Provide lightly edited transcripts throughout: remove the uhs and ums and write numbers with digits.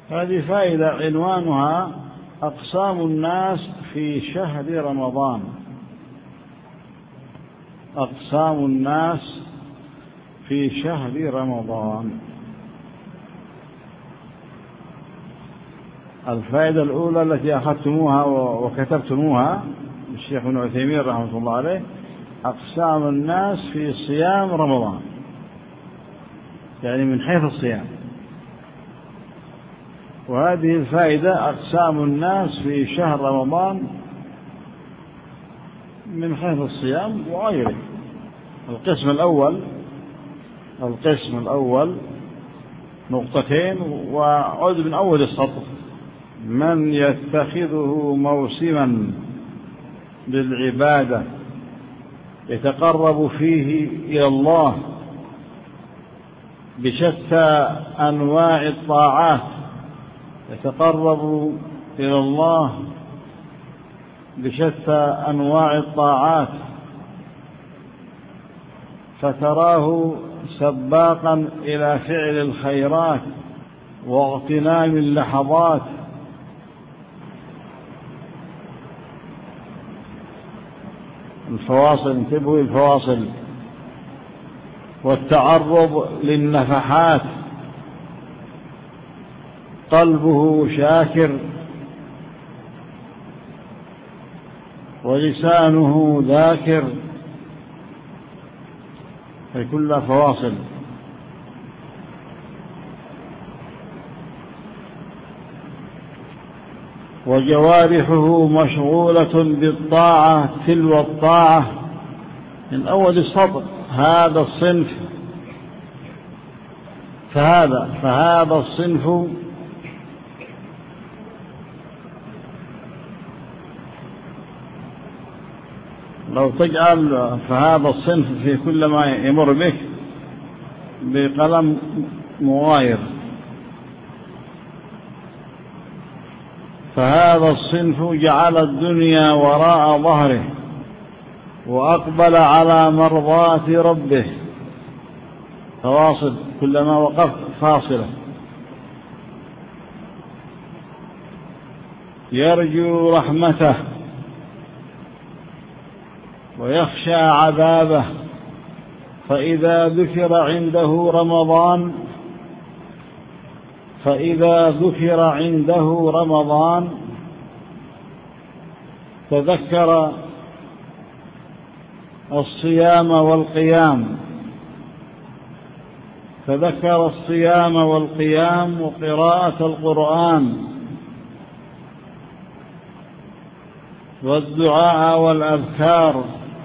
هذه فائدة عنوانها أقسام الناس في شهر رمضان. أقسام الناس في شهر رمضان. الفائدة الأولى التي أخذتموها وكتبتموها الشيخ ابن عثيمين رحمه الله عليه: أقسام الناس في صيام رمضان، يعني من حيث الصيام. وهذه الفائدة أقسام الناس في شهر رمضان من حيث الصيام وغيره. القسم الأول نقطتين وعود من أول السطر: من يتخذه موسما للعبادة يتقرب فيه إلى الله بشتى أنواع الطاعات، يتقرب إلى الله بشتى أنواع الطاعات، فتراه سباقا إلى فعل الخيرات واغتنام اللحظات، الفواصل، انتبهوا الفواصل، والتعرض للنفحات، قلبه شاكر ولسانه ذاكر، هي كلها فواصل. وجوارحه مشغولة بالطاعة تلو الطاعة، من أول السطر. هذا الصنف فهذا الصنف لو تجعل فهذا الصنف في كل ما يمر بك بقلم مغاير. فهذا الصنف جعل الدنيا وراء ظهره وأقبل على مرضات ربه. فواصل، كلما وقف فاصلة. يرجو رحمته ويخشى عذابه، فإذا ذكر عنده رمضان تذكر الصيام والقيام وقراءة القرآن والدعاء والأذكار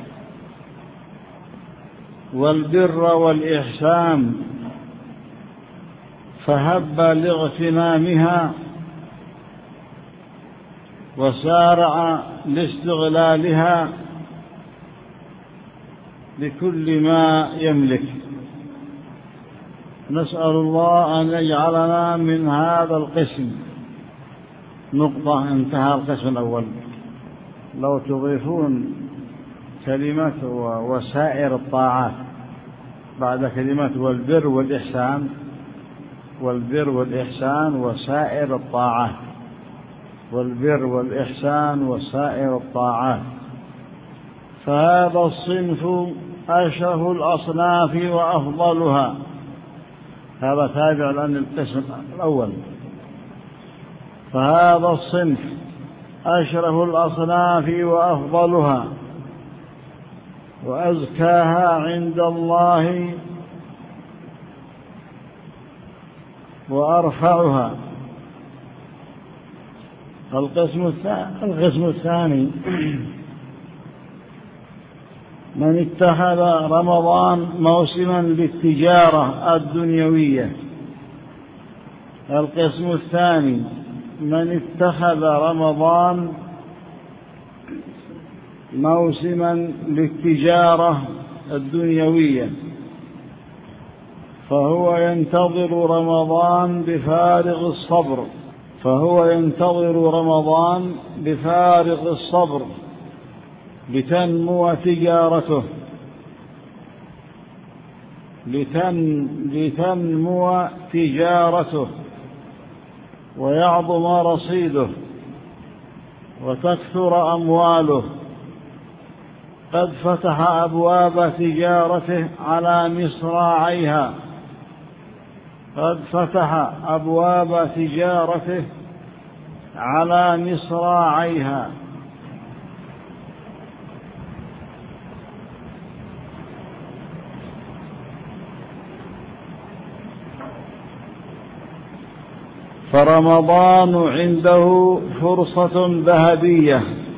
والبر والإحسان، فهب لاغتنامها وسارع لاستغلالها بكل ما يملك. نسأل الله أن يجعلنا من هذا القسم. نقطة، انتهى القسم الأول. لو تضيفون كلمة وسائر الطاعات بعد كلمة والبر والإحسان وسائر الطاعات، والبر والإحسان وسائر الطاعات. فهذا الصنف أشرف الأصناف وأفضلها. هذا تابع لأن القسم الأول. فهذا الصنف أشرف الأصناف وأفضلها وأزكاها عند الله وأرفعها. القسم الثاني: من اتخذ رمضان موسما للتجارة الدنيوية. القسم الثاني: من اتخذ رمضان موسما للتجارة الدنيوية فهو ينتظر رمضان بفارغ الصبر لتنمو تجارته ويعظم رصيده وتكثر أمواله. قد فتح أبواب تجارته على مصراعيها، قد فتح أبواب تجارته على مصراعيها. فرمضان عنده فرصة ذهبية،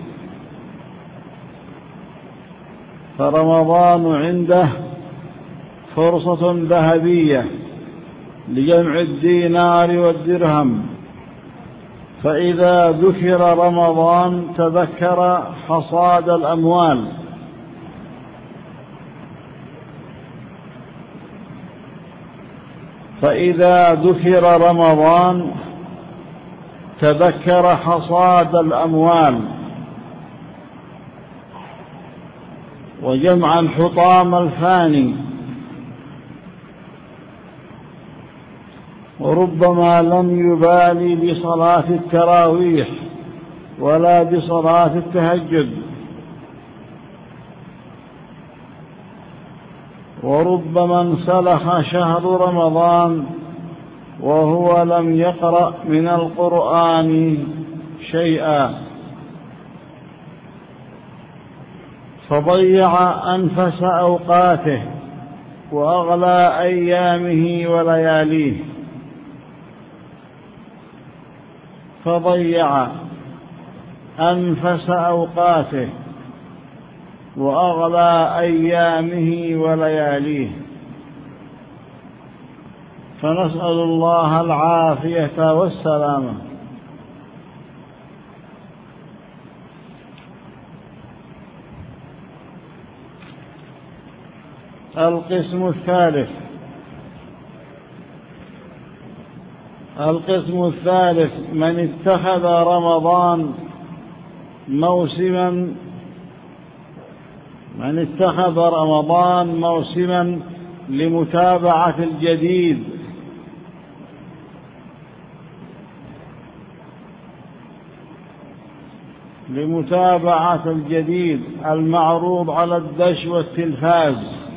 فرمضان عنده فرصة ذهبية لجمع الدينار والدرهم. فإذا ذكر رمضان تذكر حصاد الأموال، فإذا ذكر رمضان تذكر حصاد الأموال وجمع الحطام الفاني. وربما لم يبالي بصلاة التراويح ولا بصلاة التهجد، وربما انسلخ شهر رمضان وهو لم يقرأ من القرآن شيئا، فضيع أنفس أوقاته وأغلى أيامه ولياليه، فضيع أنفس أوقاته وأغلى أيامه ولياليه. فنسأل الله العافية والسلامة. القسم الثالث، القسم الثالث من اتخذ رمضان موسما، من اتخذ رمضان موسما لمتابعة الجديد، لمتابعة الجديد المعروض على الدش والتلفاز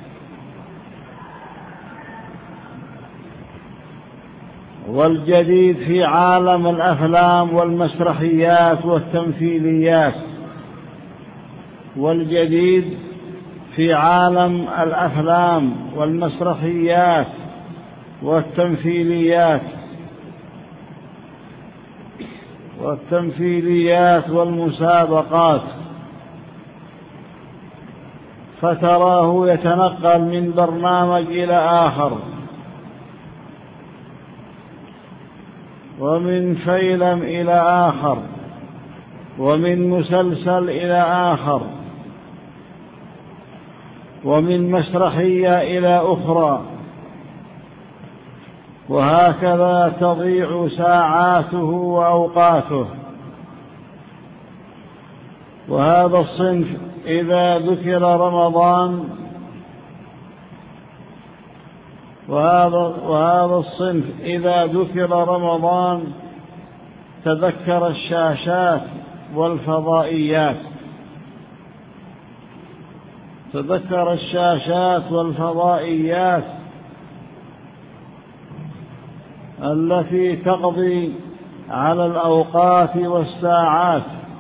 والجديد في عالم الأفلام والمسرحيات والتمثيليات، والجديد في عالم الأفلام والمسرحيات والتمثيليات والمسابقات. فتراه يتنقل من برنامج إلى آخر، ومن فيلم إلى آخر، ومن مسلسل إلى آخر، ومن مسرحية إلى أخرى، وهكذا تضيع ساعاته وأوقاته. وهذا الصنف إذا ذكر رمضان وهذا الصنف إذا ذكر رمضان تذكر الشاشات والفضائيات، تذكر الشاشات والفضائيات التي تقضي على الأوقات والساعات.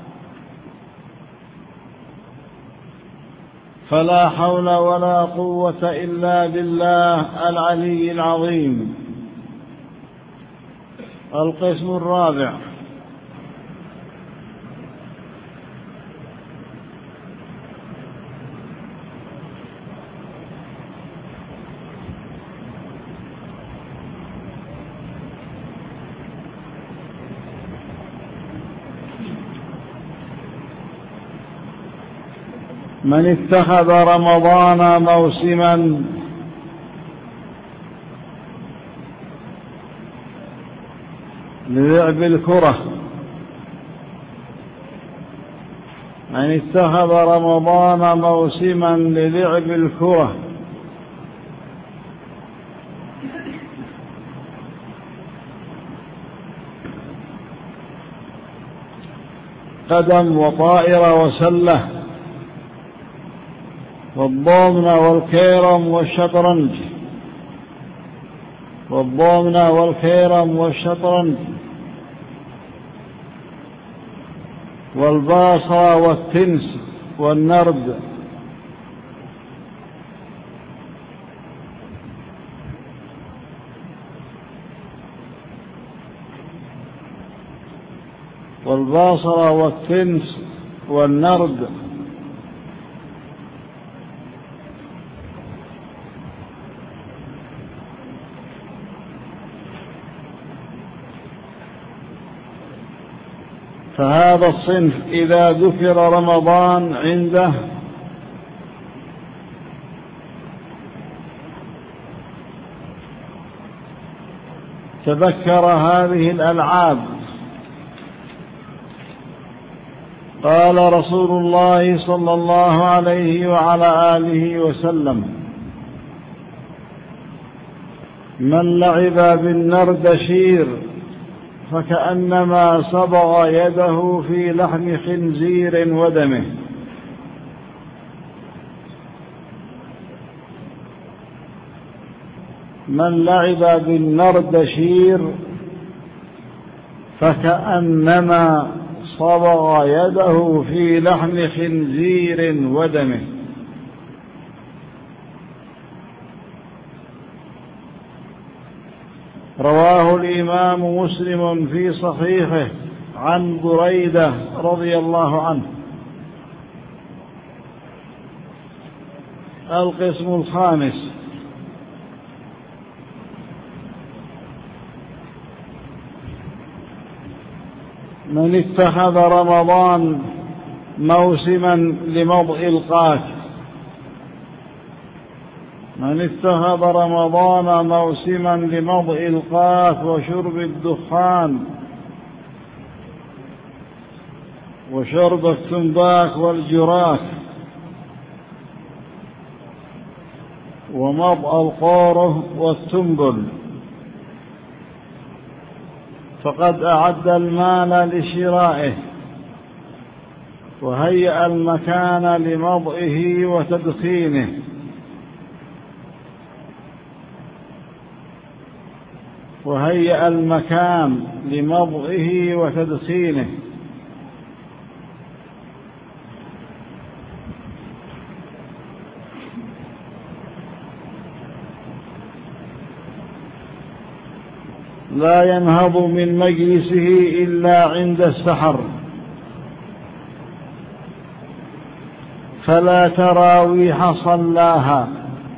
فلا حول ولا قوة إلا بالله العلي العظيم. القسم الرابع، من اتخذ رمضان موسما للعب الكرة، من اتخذ رمضان موسما للعب الكرة قدم وطائرة وسلة، والضامنة والكيرم والشطرنج، والضامنة والكيرم والشطرنج، والباصرة والتنس والنرد، والباصرة والتنس والنرد. فهذا الصنف إذا ذكر رمضان عنده تذكر هذه الألعاب. قال رسول الله صلى الله عليه وعلى آله وسلم: من لعب بالنردشير فكأنما صبغ يده في لحم خنزير ودمه. من لعب بالنردشير فكأنما صبغ يده في لحم خنزير ودمه. رواه الإمام مسلم في صحيحه عن بريدة رضي الله عنه. القسم الخامس: من اتخذ رمضان موسما لمضء القات. من اتخذ رمضان موسما لمضء القات وشرب الدخان وشرب التنباك والجراك ومضء القوره والتنبل، فقد أعد المال لشرائه وهيأ المكان لمضئه وتدخينه، وهيأ المكان لمضئه وتدخينه. لا ينهض من مجلسه إلا عند السحر، فلا تراويح صلاها،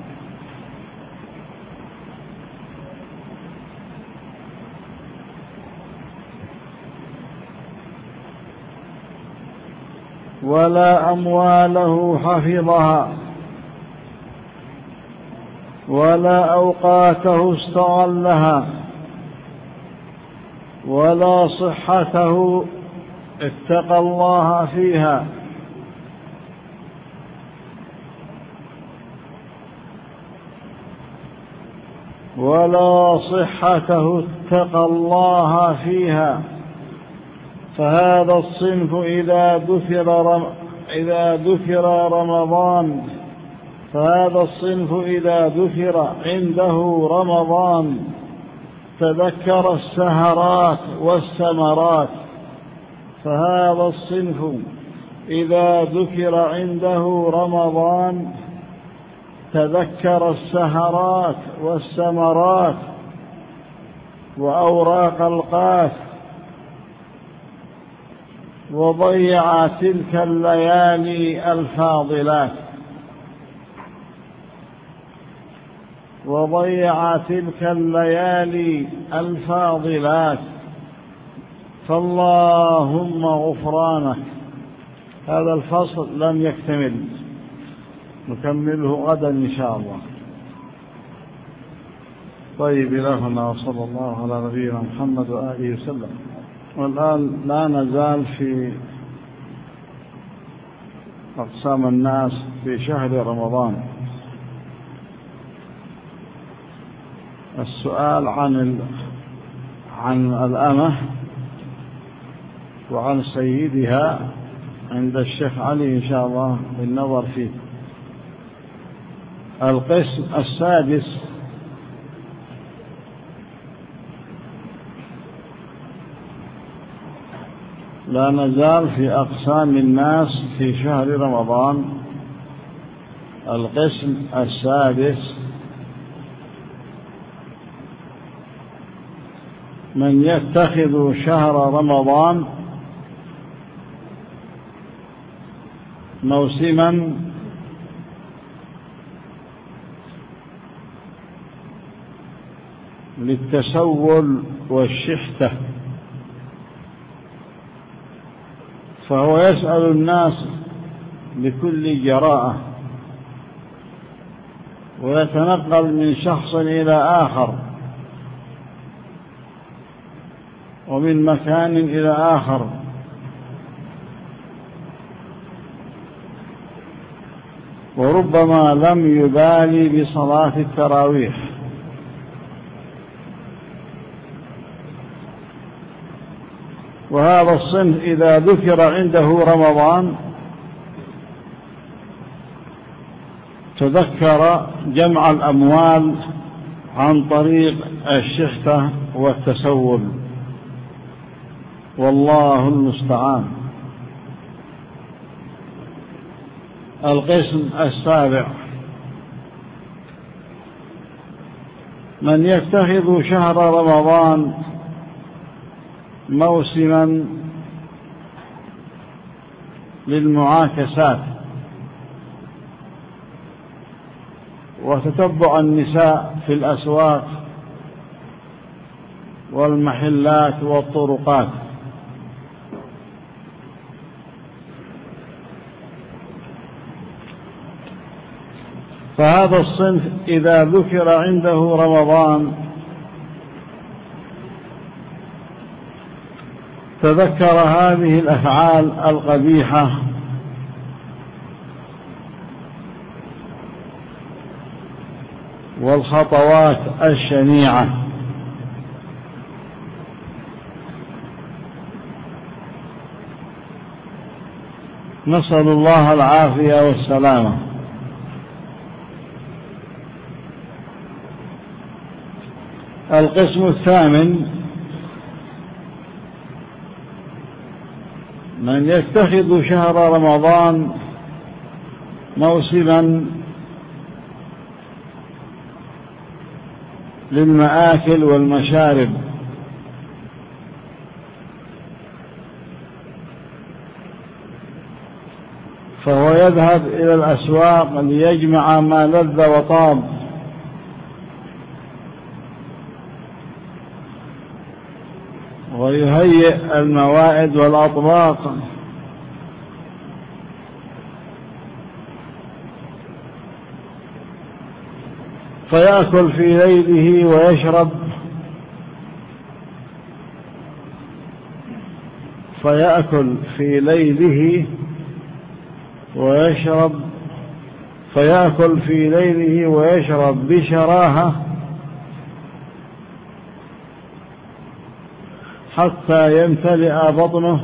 ولا أمواله حفظها، ولا أوقاته استغلها، ولا صحته اتقى الله فيها، ولا صحته اتقى الله فيها. فهذا الصنف إذا ذكر رمضان، فهذا الصنف إذا ذكر عنده رمضان تذكر السهرات والسمرات. فهذا الصنف إذا ذكر عنده رمضان تذكر السهرات والسمرات وأوراق القاف، وضيع تلك الليالي الفاضلات، وضيع تلك الليالي الفاضلات. فاللهم غفرانك. هذا الفصل لم يكتمل، نكمله غدا إن شاء الله. طيب، إلهنا وصلى الله على نبينا محمد وآله وسلم. والآن لا نزال في أقسام الناس في شهر رمضان. السؤال عن الأمة وعن سيدها عند الشيخ علي إن شاء الله بالنظر فيه. القسم السادس لا نزال في أقسام الناس في شهر رمضان. القسم السادس من يتخذ شهر رمضان موسما للتسول والشحتة، فهو يسأل الناس بكل جراءة ويتنقل من شخص إلى آخر ومن مكان إلى آخر، وربما لم يبالي بصلاة التراويح، وهذا الصنف إذا ذكر عنده رمضان تذكر جمع الأموال عن طريق الشحتة والتسول، والله المستعان. القسم السابع من يتخذ شهر رمضان موسما للمعاكسات وتتبع النساء في الأسواق والمحلات والطرقات، فهذا الصنف إذا ذكر عنده رمضان تذكر هذه الأفعال القبيحة والخطوات الشنيعة، نسأل الله العافية والسلامة. القسم الثامن من يتخذ شهر رمضان موسما للمآكل والمشارب، فهو يذهب إلى الأسواق ليجمع ما لذ وطاب، ويهيئ الموائد والأطباق، فيأكل في ليله ويشرب، فيأكل في ليله ويشرب بشراهة حتى يمتلئ بطنه،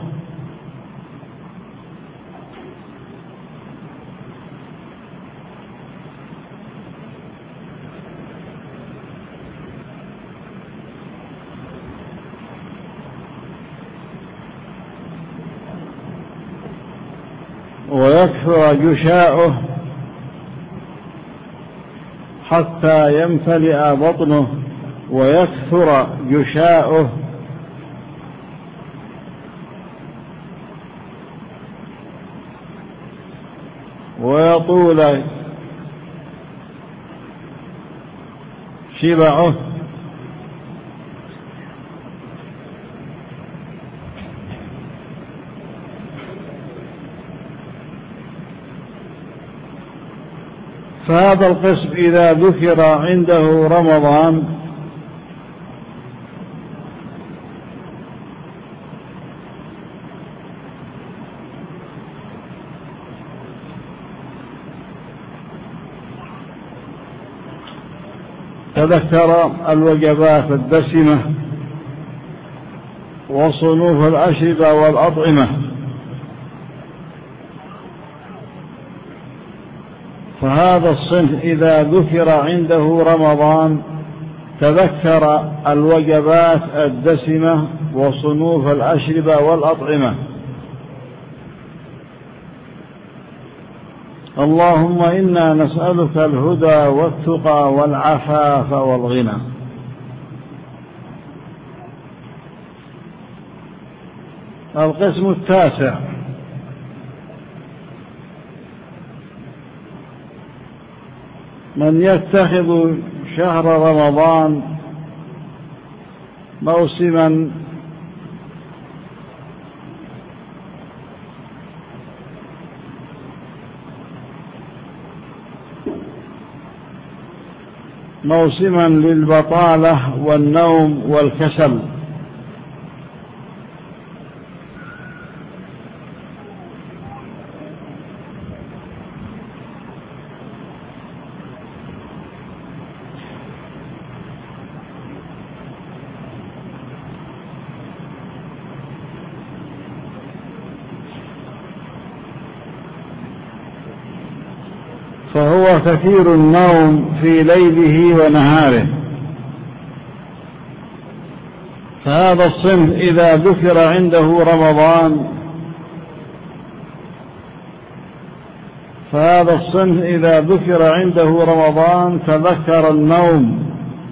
ويكثر جشاؤه حتى يمتلئ بطنه ويكثر جشاؤه ويطول شبعه، فهذا القسم إذا ذكر عنده رمضان تذكر الوجبات الدسمة وصنوف الأشربة والأطعمة. فهذا الصنف إذا ذكر عنده رمضان تذكر الوجبات الدسمة وصنوف الأشربة والأطعمة. اللهم إنا نسألك الهدى والتقى والعفاف والغنى. القسم التاسع: من يتخذ شهر رمضان موسما للبطالة والنوم والكسل، فهو كثير النوم في ليله ونهاره. فهذا الصنف إذا ذكر عنده رمضان تذكر النوم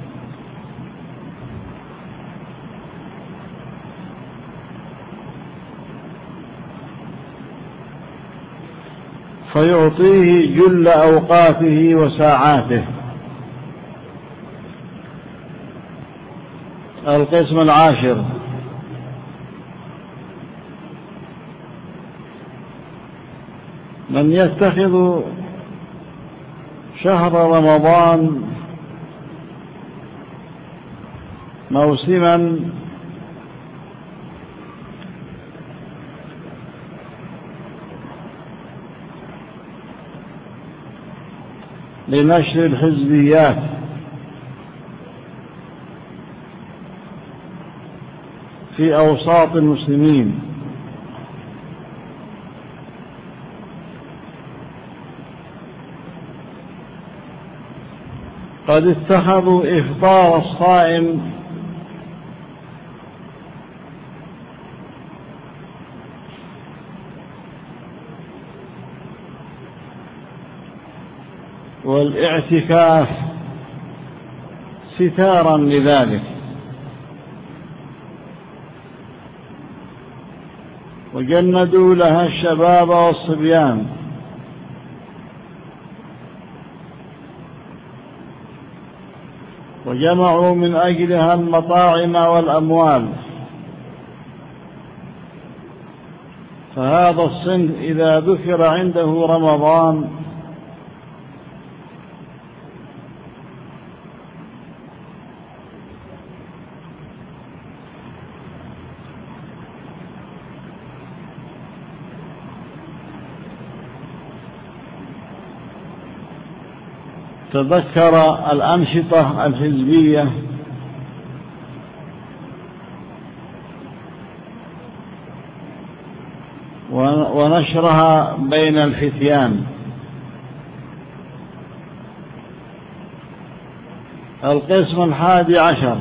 فيعطيه جل أوقاته وساعاته. القسم العاشر: من يتخذ شهر رمضان موسما لنشر الحزبيات في أوساط المسلمين، قد اتخذوا إفطار الصائم والاعتكاف ستارا لذلك، وجندوا لها الشباب والصبيان، وجمعوا من أجلها المطاعم والأموال. فهذا الصنف إذا ذكر عنده رمضان تذكر الأنشطة الحزبية ونشرها بين الفتيان. القسم الحادي عشر: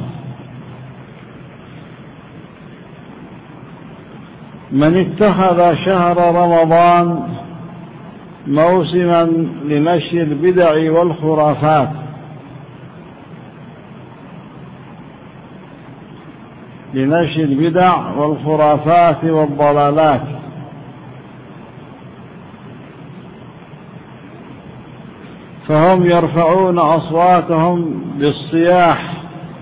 من اتخذ شهر رمضان موسما لنشر البدع والخرافات، والضلالات، فهم يرفعون أصواتهم بالصياح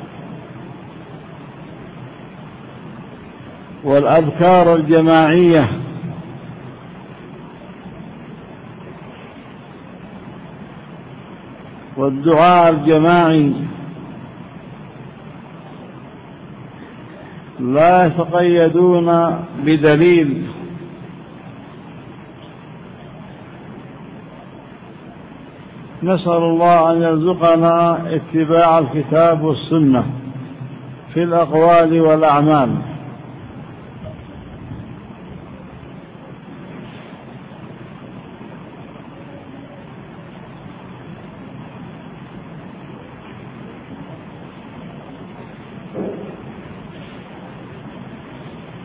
والأذكار الجماعية والدعاء الجماعي، لا يتقيدون بدليل، نسأل الله أن يرزقنا اتباع الكتاب والسنة في الأقوال والأعمال.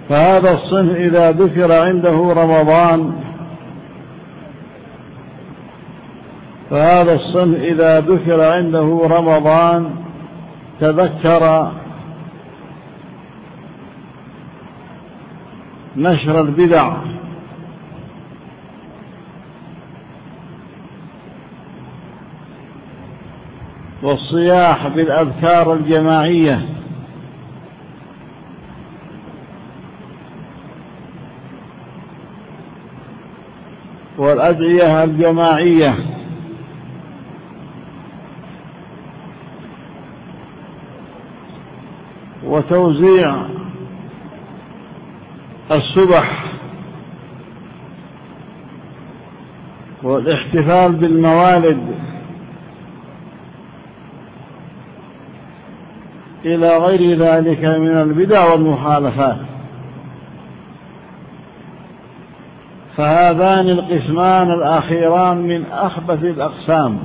فهذا الصنف إذا ذكر عنده رمضان تذكر نشر البدع والصياح بالأذكار الجماعية والأدعية الجماعية وتوزيع السبح والاحتفال بالموالد إلى غير ذلك من البدع والمخالفات. فهذان القسمان الأخيران من أخبث الأقسام.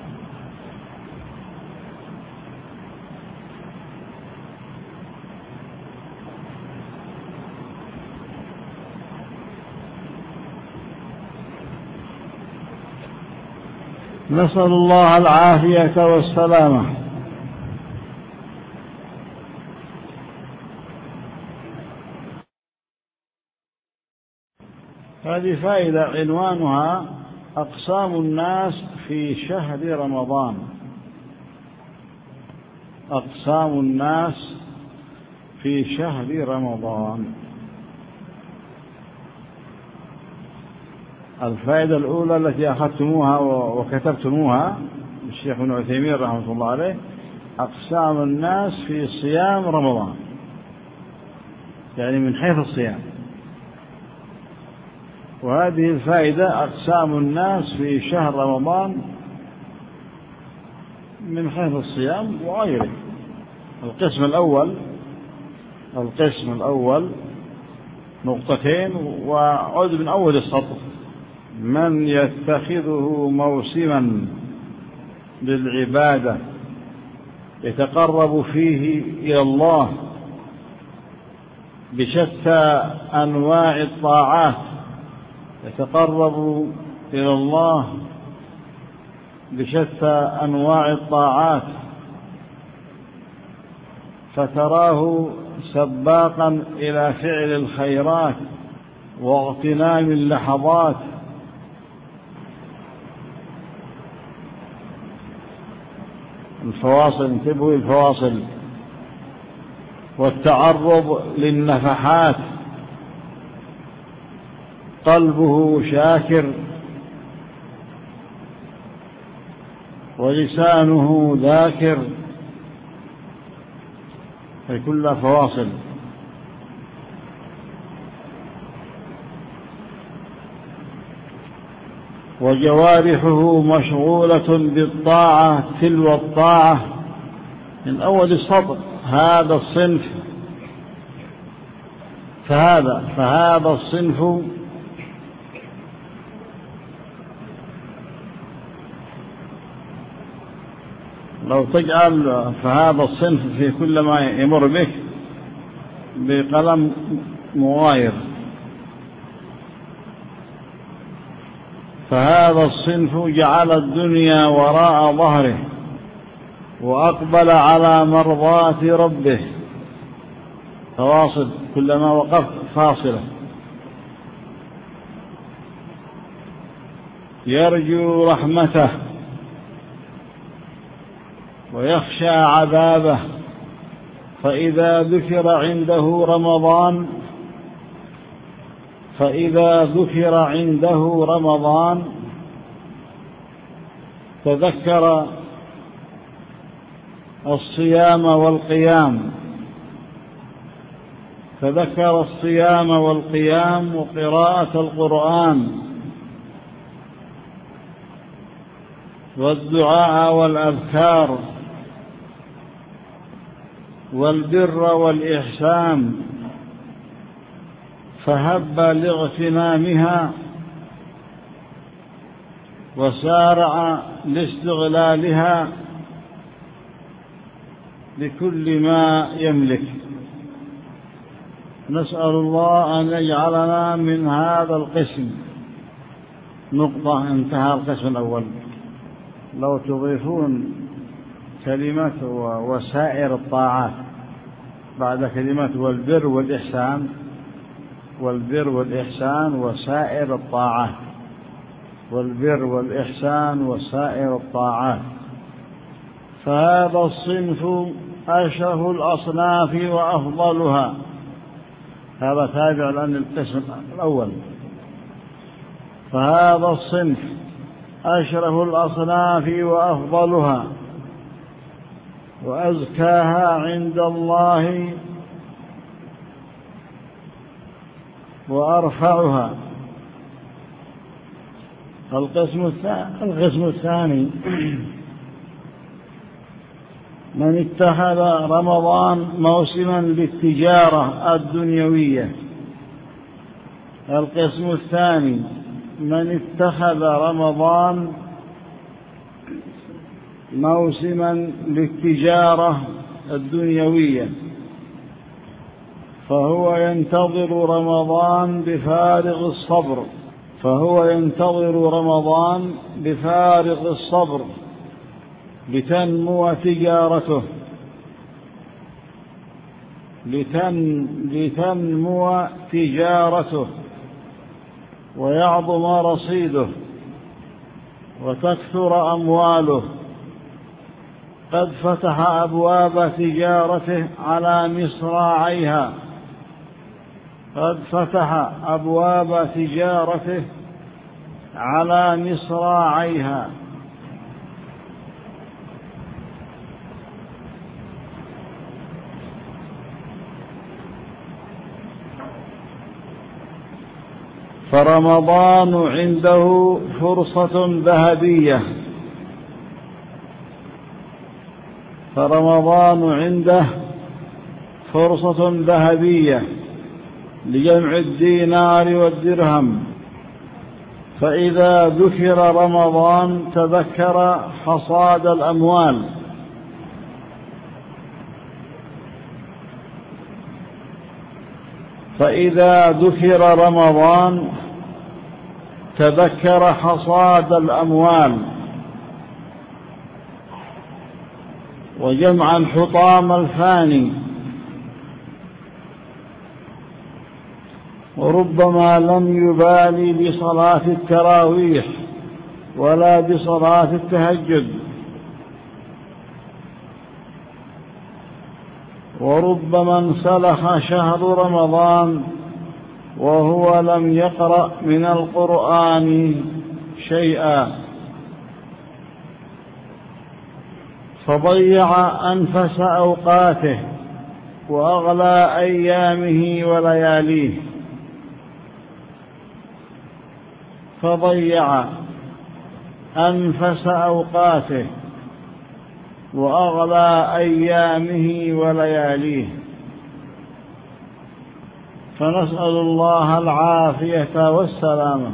نسأل الله العافية والسلامة. هذه فائدة عنوانها أقسام الناس في شهر رمضان. أقسام الناس في شهر رمضان. الفائدة الأولى التي أخذتموها وكتبتموها الشيخ ابن عثيمين رحمه الله عليه: أقسام الناس في صيام رمضان، يعني من حيث الصيام. وهذه الفائدة أقسام الناس في شهر رمضان من حيث الصيام وغيره. القسم الأول نقطتين وعود من أول السطر: من يتخذه موسما للعبادة يتقرب فيه إلى الله بشتى أنواع الطاعات، يتقرب إلى الله بشتى أنواع الطاعات، فتراه سباقا إلى فعل الخيرات واغتنام اللحظات، انتبهوا الفواصل، والتعرض للنفحات، قلبه شاكر ولسانه ذاكر، هي كلها فواصل. وجوارحه مشغولة بالطاعة تلو الطاعة، من أول السطر. هذا الصنف فهذا الصنف لو تجعل فهذا الصنف في كل ما يمر بك بقلم مغاير. فهذا الصنف جعل الدنيا وراء ظهره وأقبل على مرضات ربه. فواصل، كلما وقفت فاصلة. يرجو رحمته ويخشى عذابه، فإذا ذكر عنده رمضان تذكر الصيام والقيام وقراءة القرآن والدعاء والأذكار والبر والإحسان، فهب لاغتنامها وسارع لاستغلالها بكل ما يملك. نسأل الله أن يجعلنا من هذا القسم. نقطة، انتهى القسم الأول. لو تضيفون كلمة وسائر الطاعات بعد كلمة والبر والإحسان، والبر والإحسان وسائر الطاعات، والبر والإحسان وسائر الطاعات. فهذا الصنف أشرف الأصناف وأفضلها. هذا تابع لأن القسم الأول. فهذا الصنف أشرف الأصناف وأفضلها وأزكاها عند الله وأرفعها. القسم الثاني من اتخذ رمضان موسما للتجارة الدنيوية. القسم الثاني من اتخذ رمضان موسما للتجارة الدنيوية فهو ينتظر رمضان بفارغ الصبر، بفارغ الصبر لتنمو تجارته ويعظم رصيده وتكثر أمواله. قد فتح أبواب تجارته على مصراعيها. فرمضان عنده فرصة ذهبية، لجمع الدينار والدرهم. فإذا ذكر رمضان تذكر حصاد الأموال، وجمع الحطام الفاني. وربما لم يبالي بصلاة التراويح ولا بصلاة التهجد، وربما انسلخ شهر رمضان وهو لم يقرأ من القرآن شيئا، فضيع أنفس أوقاته وأغلى أيامه ولياليه. فنسأل الله العافية والسلامة.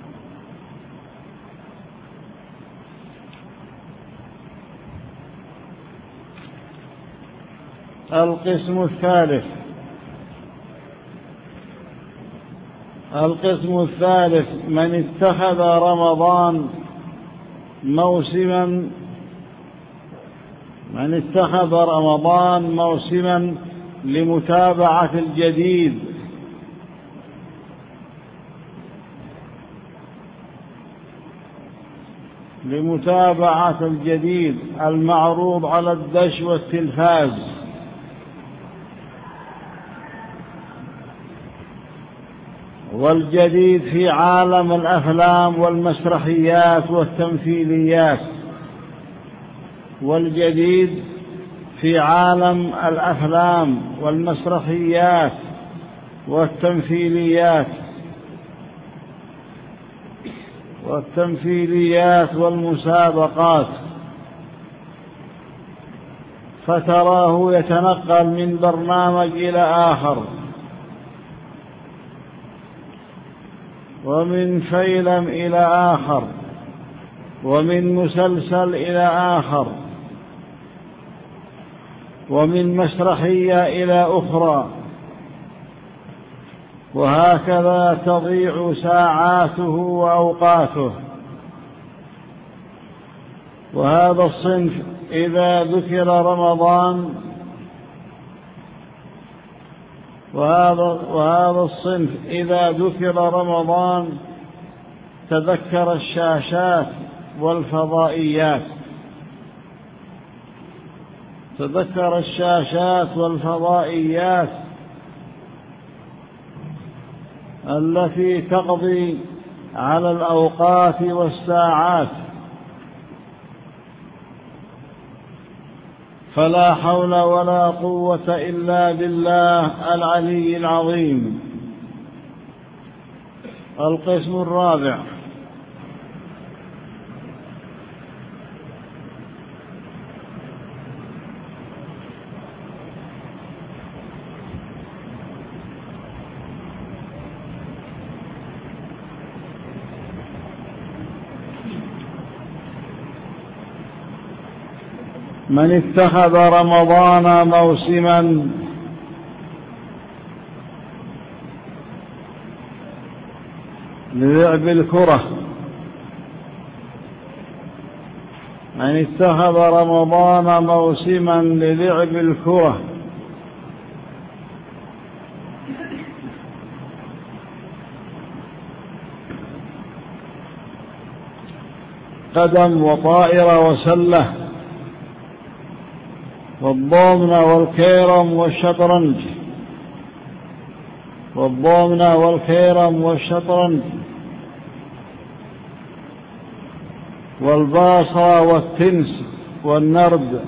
القسم الثالث من اتخذ رمضان موسما لمتابعة الجديد المعروض على الدش والتلفاز، والجديد في عالم الأفلام والمسرحيات والتمثيليات والمسابقات. فتراه يتنقل من برنامج إلى آخر، ومن فيلم إلى آخر، ومن مسلسل إلى آخر، ومن مسرحية إلى أخرى، وهكذا تضيع ساعاته وأوقاته. وهذا الصنف إذا ذكر رمضان وهذا الصنف إذا ذكر رمضان تذكر الشاشات والفضائيات التي تقضي على الأوقات والساعات، فلا حول ولا قوة إلا بالله العلي العظيم. القسم الرابع: من اتخذ رمضان موسما للعب الكرة قدم وطائرة وسلة والضامنة والكيرم والشطرنج والباصة والتنس والنرد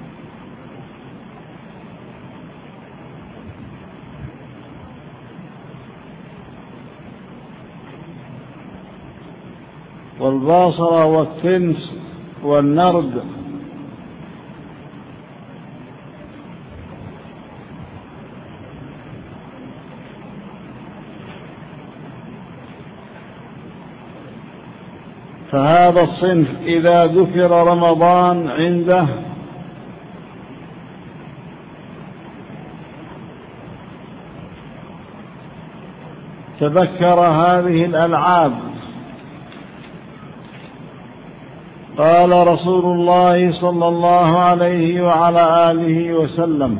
فهذا الصنف إذا ذكر رمضان عنده تذكر هذه الألعاب. قال رسول الله صلى الله عليه وعلى آله وسلم: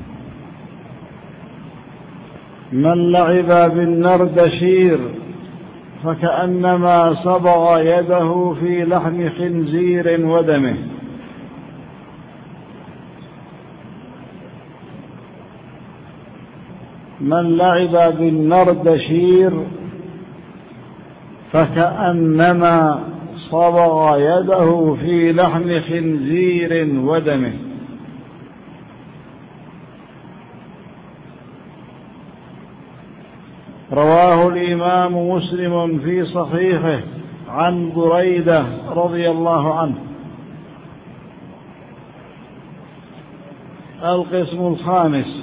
من لعب بالنردشير فكأنما صبغ يده في لحم خنزير ودمه. من لعب بالنردشير فكأنما صبغ يده في لحم خنزير ودمه. رواه الإمام مسلم في صحيحه عن بريدة رضي الله عنه. القسم الخامس: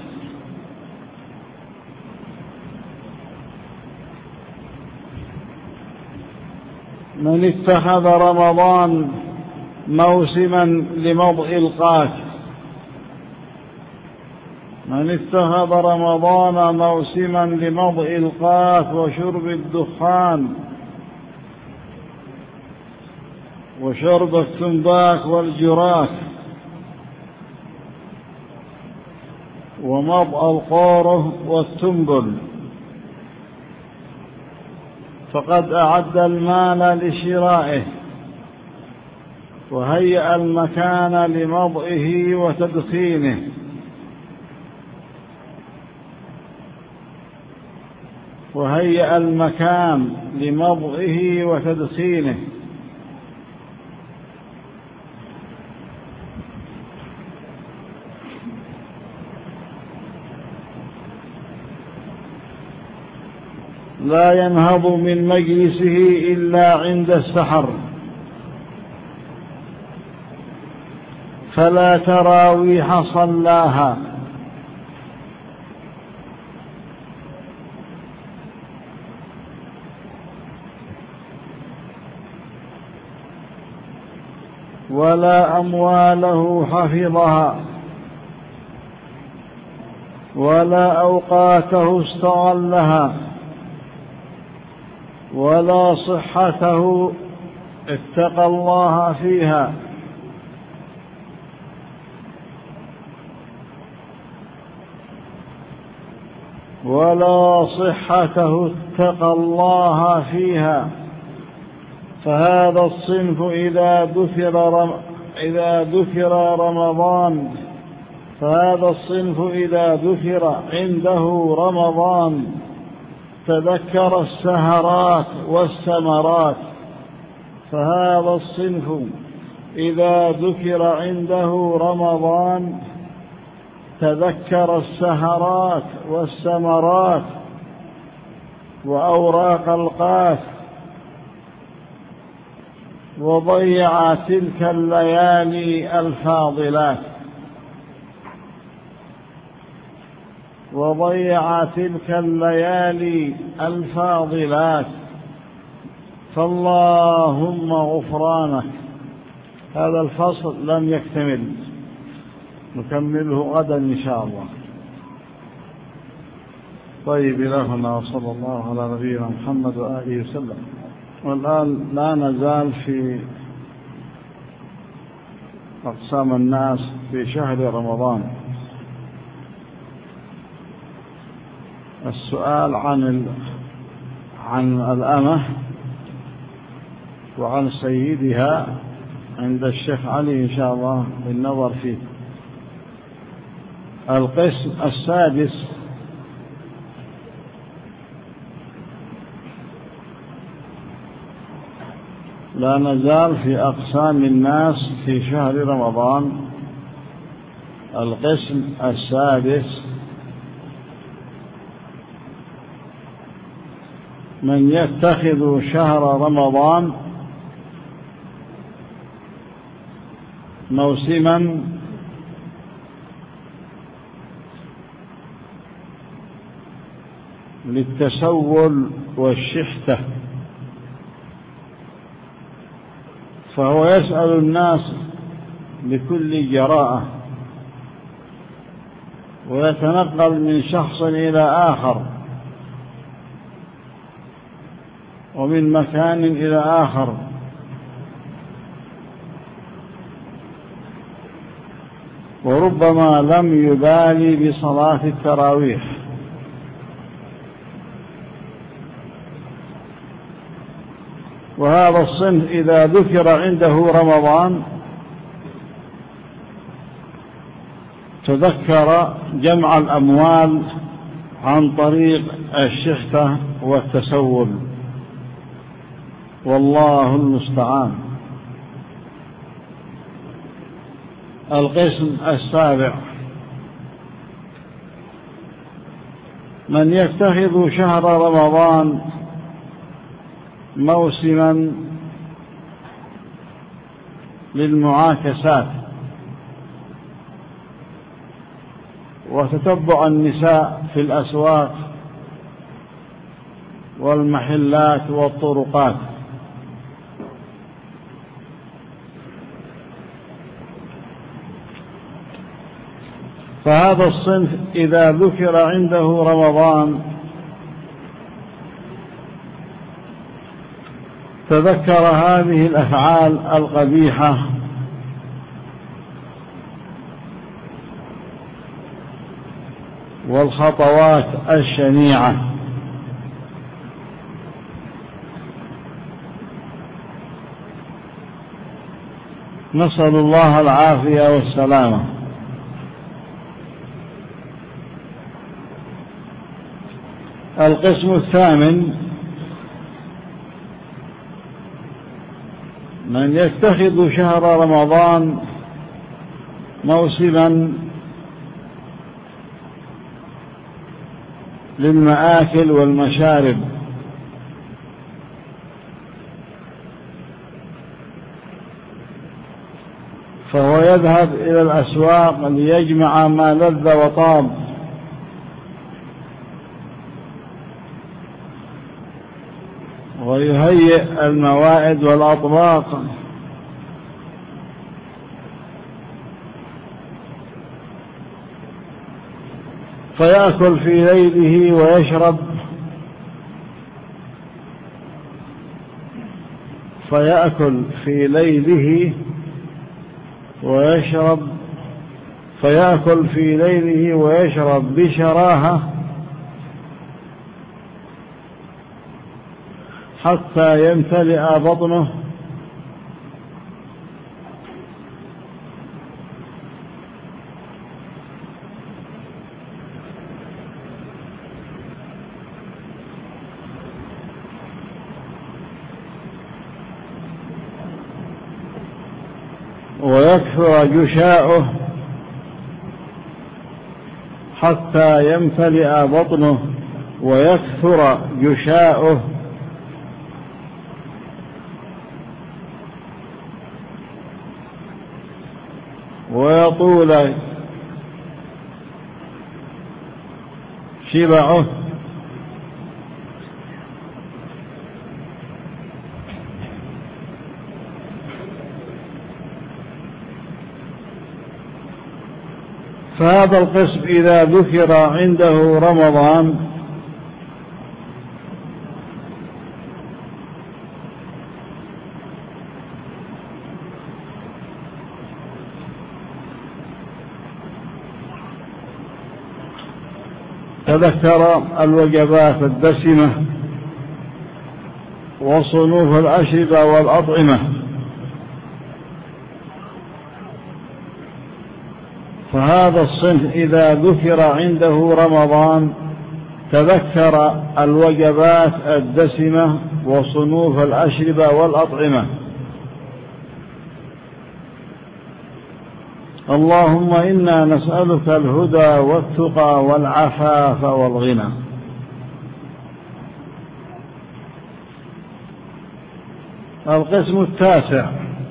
من اتخذ رمضان موسما لمضء القات وشرب الدخان وشرب التنباك والجراك ومضء القوره والتنبل، فقد أعد المال لشرائه وهيأ المكان لمضئه وتدخينه. لا ينهض من مجلسه إلا عند السحر، فلا تراويح صلاها، ولا أمواله حفظها، ولا أوقاته استغلها، ولا صحته اتقى الله فيها، ولا صحته اتقى الله فيها. فهذا الصنف إذا ذكر رمضان فهذا الصنف إذا ذكر عنده رمضان تذكر السهرات والسمرات. فهذا الصنف إذا ذكر عنده رمضان تذكر السهرات والسمرات وأوراق القاف، وضيع تلك الليالي الفاضلات، وضيع تلك الليالي الفاضلات. فاللهم غفرانك. هذا الفصل لم يكتمل، نكمله غدا إن شاء الله. طيب، إلهنا وصلى الله على نبينا محمد وآله وسلم. والآن لا نزال في أقسام الناس في شهر رمضان. السؤال عن الأمة وعن سيدها عند الشيخ علي إن شاء الله بالنظر فيه. القسم السادس: لا نزال في أقسام الناس في شهر رمضان. القسم السادس: من يتخذ شهر رمضان موسما للتسول والشحتة، فهو يسأل الناس بكل جراءة، ويتنقل من شخص إلى آخر ومن مكان إلى آخر، وربما لم يبالي بصلاة التراويح. وهذا الصنف إذا ذكر عنده رمضان تذكر جمع الأموال عن طريق الشحتة والتسول، والله المستعان. القسم السابع: من يتخذ شهر رمضان موسما للمعاكسات وتتبع النساء في الأسواق والمحلات والطرقات، فهذا الصنف إذا ذكر عنده رمضان تذكر هذه الأفعال القبيحة والخطوات الشنيعة، نسأل الله العافية والسلامة. القسم الثامن: من يتخذ شهر رمضان موسما للمآكل والمشارب، فهو يذهب إلى الأسواق ليجمع ما لذ وطاب، ويهيئ الموائد والأطباق، فيأكل في ليله ويشرب بشراهة حتى يمتلئ بطنه ويكثر جشاؤه حتى يمتلئ بطنه ويكثر جشاؤه ويطول شبعه فهذا القسم إذا ذكر عنده رمضان تذكر الوجبات الدسمة وصنوف الأشربة والأطعمة، فهذا الصنف إذا ذكر عنده رمضان تذكر الوجبات الدسمة وصنوف الأشربة والأطعمة. اللهم إنا نسألك الهدى والتقى والعفاف والغنى. القسم التاسع: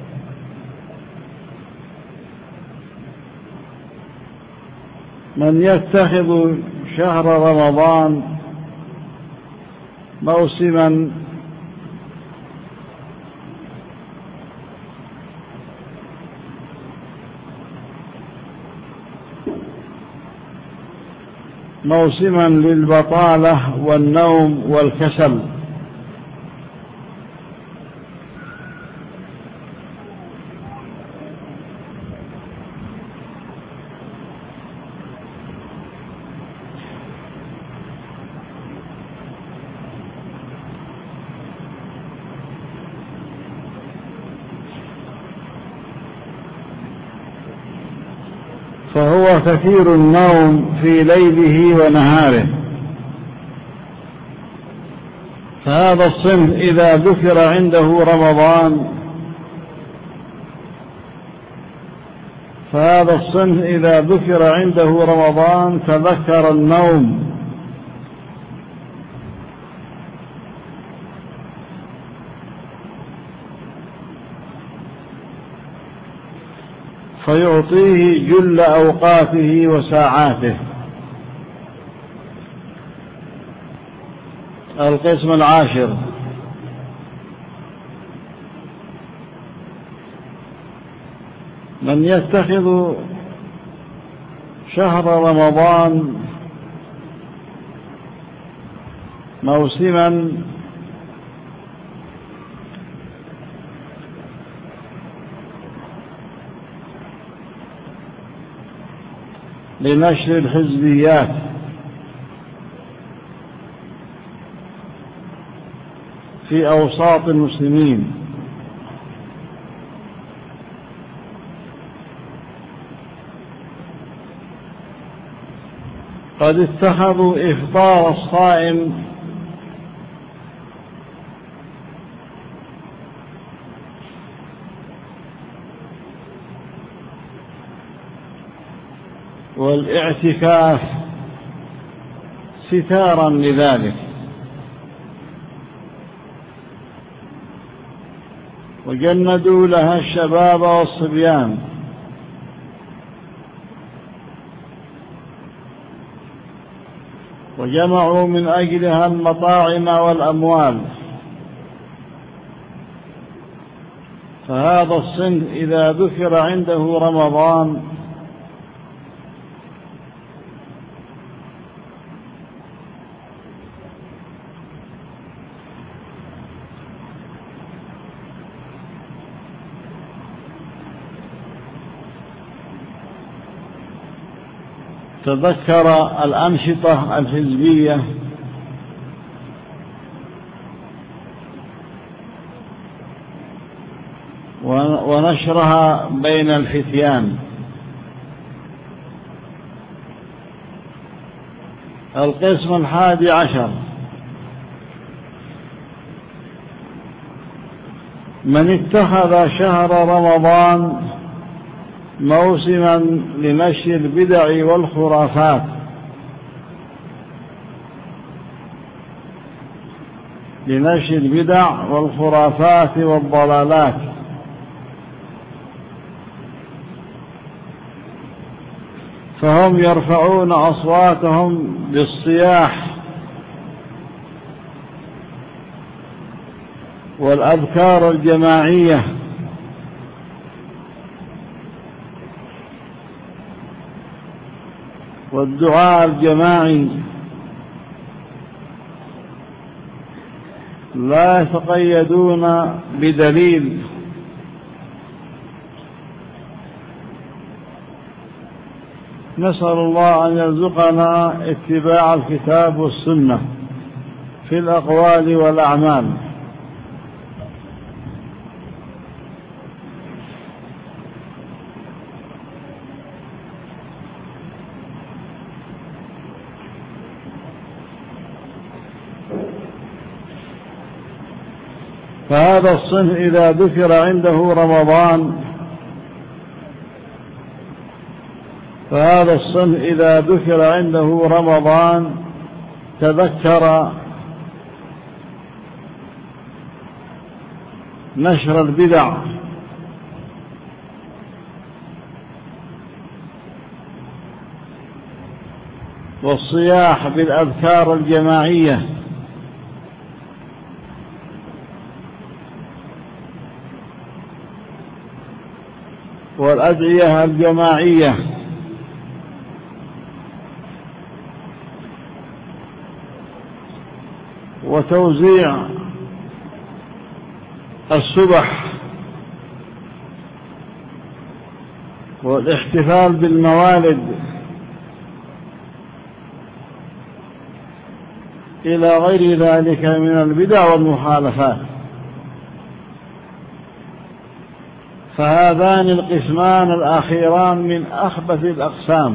من يتخذ شهر رمضان موسما للبطالة والنوم والكسل، فهو كثير النوم في ليله ونهاره. فهذا الصنف إذا ذكر عنده رمضان تذكر النوم فيعطيه جل أوقاته وساعاته. القسم العاشر: من يتخذ شهر رمضان موسما لنشر الحزبيات في أوساط المسلمين، قد اتخذوا إفطار الصائم والاعتكاف ستارا لذلك، وجندوا لها الشباب والصبيان، وجمعوا من أجلها المطاعم والأموال. فهذا الصنف إذا ذكر عنده رمضان تذكر الأنشطة الحزبية ونشرها بين الفتيان. القسم 11: من اتخذ شهر رمضان موسما لنشر البدع والخرافات والضلالات، فهم يرفعون أصواتهم بالصياح والأذكار الجماعية والدعاء الجماعي، لا يتقيدون بدليل، نسأل الله أن يرزقنا اتباع الكتاب والسنة في الأقوال والأعمال. فهذا الصنف إذا ذكر عنده رمضان تذكر نشر البدع والصياح بالأذكار الجماعية والأدعية الجماعية وتوزيع السبح والاحتفال بالموالد إلى غير ذلك من البدع والمخالفات. فهذان القسمان الأخيران من أخبث الأقسام.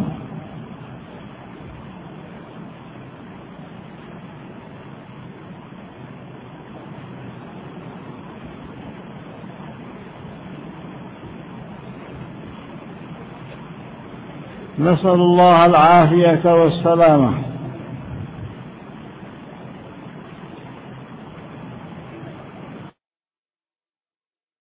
نسأل الله العافية والسلامة.